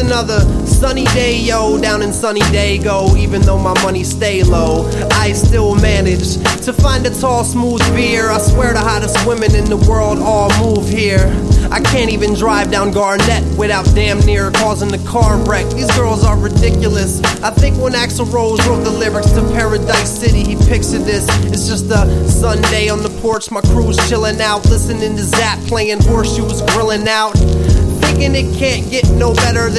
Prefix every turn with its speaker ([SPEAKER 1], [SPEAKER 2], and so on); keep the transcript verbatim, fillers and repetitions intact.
[SPEAKER 1] another sunny day, yo, down in sunny Dago. Even though my money stay low, I still manage to find a tall, smooth beer. I swear the hottest women in the world all move here. I can't even drive down Garnett without damn near causing the car wreck. These girls are ridiculous. I think when Axl Rose wrote the lyrics to Paradise City, he pictured this. It's just a Sunday on the porch, my crew's chilling out, listening to Zapp playing Horseshoes, grilling out, thinking it can't get no better than